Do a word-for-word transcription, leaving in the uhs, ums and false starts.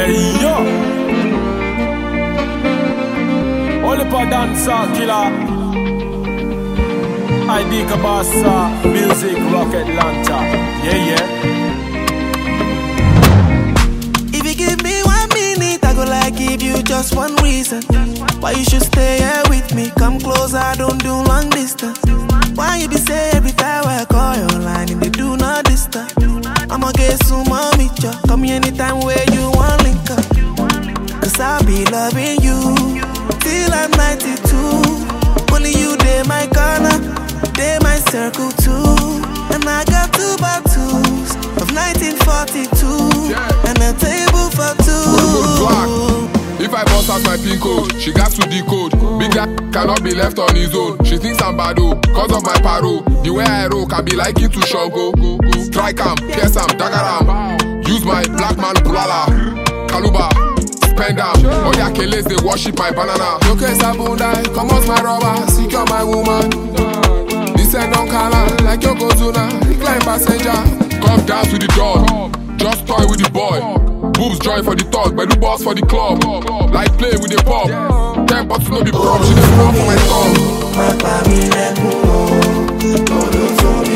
Hey yo, Oliver dancer killer. I dig a bassa, music rocket launcher. Yeah yeah. If you give me one minute, I go like give you just one reason why you should stay here with me. Come close, I don't do long distance. Why you be say every time I call your line and they do not disturb? I'ma get some mommy ya. Come here anytime where you want link up. Cause I'll be loving you till I'm ninety-two. Only you they my corner, they my circle too. And I got two bottles of nineteen forty-two, yeah. And a table for two. If I bust out my pin code, she got to decode. Big guy cannot be left on his own. She thinks I'm bad, oh, cause of my paro. The way I roll can be like it to Shango. Strike am, pierce am, dagger am. Use my black man bulala, kaluba, spend am. All the Achilles they worship my banana. Okay, Sabunda, come out my rubber, secure my woman. This ain't don't call like Yokozuna, recline passenger. Come down to the door, just toy with the boy. Boobs join for the talk, but the boss for the club. Like play with the pop. Ten bottles no be prom, she just run for my tongue.